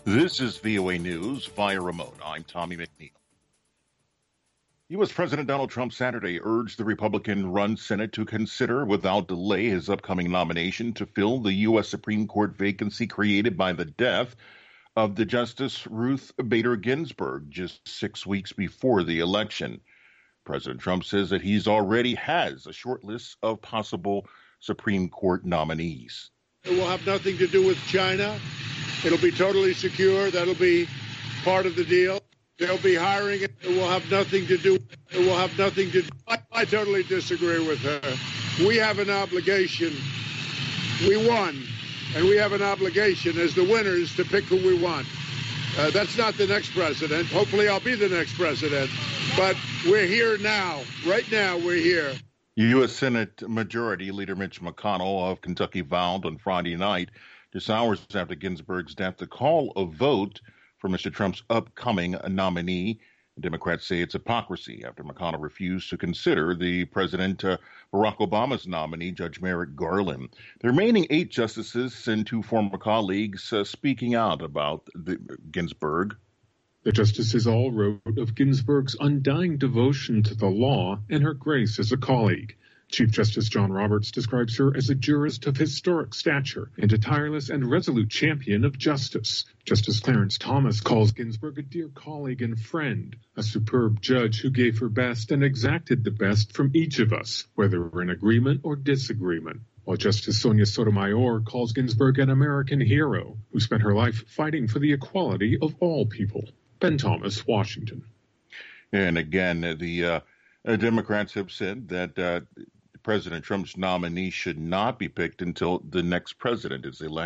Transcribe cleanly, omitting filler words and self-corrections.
This is VOA News via remote. I'm Tommy McNeil. U.S. President Donald Trump Saturday urged the Republican-run Senate to consider without delay his upcoming nomination to fill the U.S. Supreme Court vacancy created by the death of the Justice Ruth Bader Ginsburg just 6 weeks before the election. President Trump says that he's already has a short list of possible Supreme Court nominees. It will have nothing to do with China. It'll be totally secure. That'll be part of the deal. They'll be hiring it. It will have nothing to do. It will have nothing to do. I totally disagree with her. We have an obligation. We won, and we have an obligation as the winners to pick who we want. That's not the next president. Hopefully I'll be the next president. But we're here now. Right now, we're here. U.S. Senate Majority Leader Mitch McConnell of Kentucky vowed on Friday night, just hours after Ginsburg's death, to call a vote for Mr. Trump's upcoming nominee. Democrats say it's hypocrisy after McConnell refused to consider the President Barack Obama's nominee, Judge Merrick Garland. The remaining 8 justices and 2 former colleagues speaking out about Ginsburg. The justices all wrote of Ginsburg's undying devotion to the law and her grace as a colleague. Chief Justice John Roberts describes her as a jurist of historic stature and a tireless and resolute champion of justice. Justice Clarence Thomas calls Ginsburg a dear colleague and friend, a superb judge who gave her best and exacted the best from each of us, whether in agreement or disagreement. While Justice Sonia Sotomayor calls Ginsburg an American hero who spent her life fighting for the equality of all people. Ben Thomas, Washington. And again, the Democrats have said that President Trump's nominee should not be picked until the next president is elected.